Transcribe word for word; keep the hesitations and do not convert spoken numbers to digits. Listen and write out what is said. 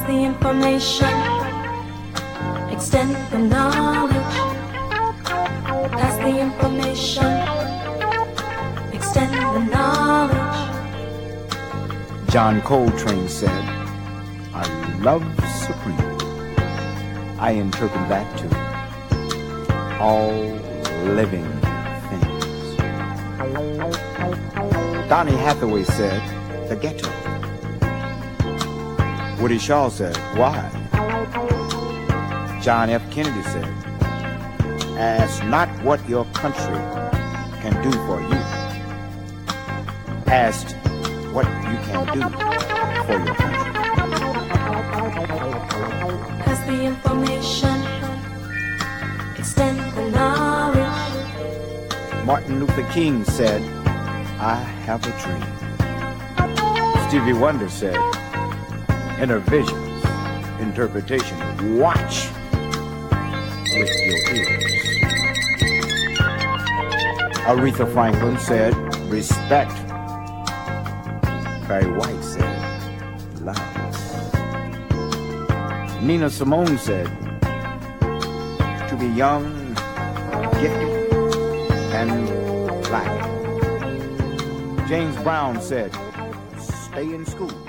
the information, extend the knowledge. Pass the information, extend the knowledge. John Coltrane said, "I love supreme." I interpret that to all living things. Donny Hathaway said, "The ghetto." Woody Shaw said, "Why?" John F. Kennedy said, "Ask not what your country can do for you. Ask what you can do for your country." Pass the information, extend the knowledge. Martin Luther King said, "I have a dream." Stevie Wonder said, "Inner visions, interpretation, watch with your ears." Aretha Franklin said, "Respect." Barry White said, "Love." Nina Simone said, "To be young, gifted, and black." James Brown said, "Stay in school."